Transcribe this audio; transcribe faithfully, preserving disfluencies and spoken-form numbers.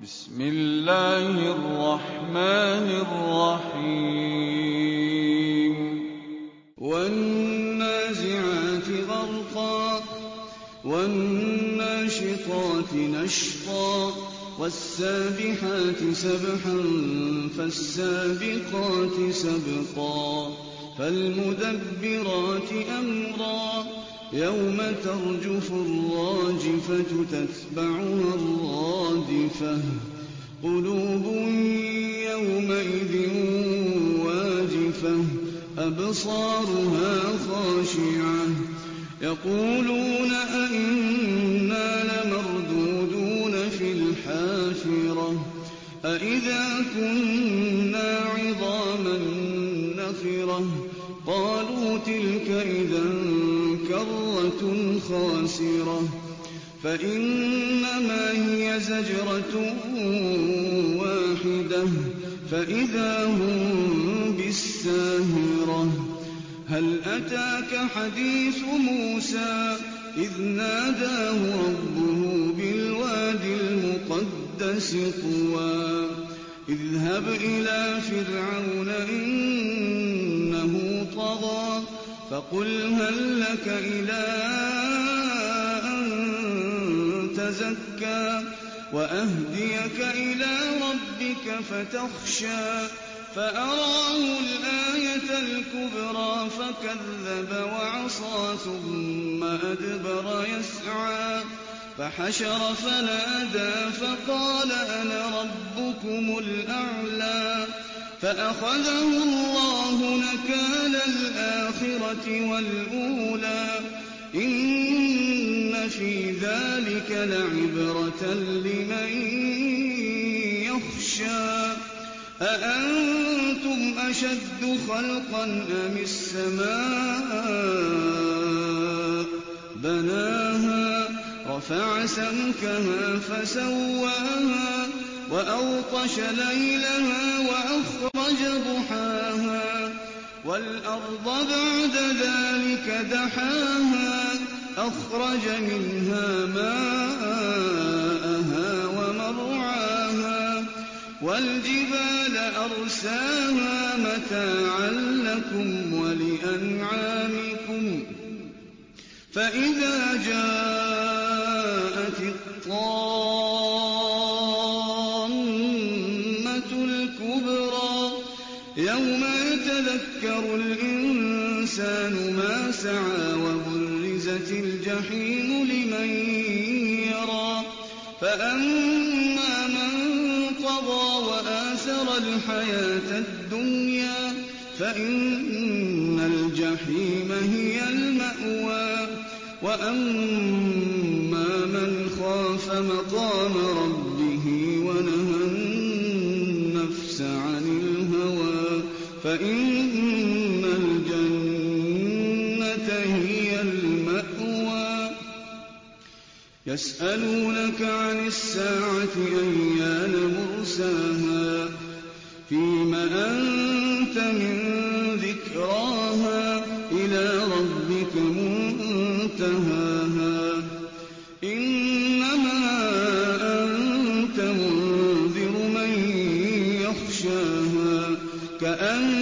بسم الله الرحمن الرحيم والنازعات غرقا والناشطات نشطا والسابحات سبحا فالسابقات سبقا فالمدبرات أمرا يوم ترجف الراجفة تتبعها الرادفة قلوب يومئذ واجفة أبصارها خاشعة يقولون أئنا لمردودون في الحافرة أئذا كنا عظاما نخرة قالوا تلك إذا كرة خاسرة فإنما هي زجرة واحدة فإذا هم بالساهرة هل أتاك حديث موسى إذ ناداه ربه بالوادي المقدس طوى اذهب إلى فرعون إنه طغى فقل هل لك إلى أن تزكى وأهديك إلى ربك فتخشى فأراه الآية الكبرى فكذب وعصى ثم أدبر يسعى فحشر فنادى فقال أنا ربكم الأعلى فأخذه الله نكال الآخرة والأولى إن في ذلك لعبرة لمن يخشى أأنتم أشد خلقا أم السماء بناها رفع سمكها فسواها وأغطش ليلها وأخرج ضحاها والأرض بعد ذلك دحاها أخرج منها ماءها ومرعاها والجبال أرساها متاعا لكم ولأنعامكم فإذا جاءت الطامة الكبرى يوم يتذكر الإنسان ما سعى وبرزت الجحيم لمن يرى فأما من طغى وآثر الحياة الدنيا فإن الجحيم هي المأوى وأما من خاف مقام ربه ونهى النفس عن الهوى فإن الجنة هي المأوى يسألونك عن الساعة أيان مرساها فيم أنت من ذكراها إلى ربك منتهاها إنما أنت منذر من يخشاها كأن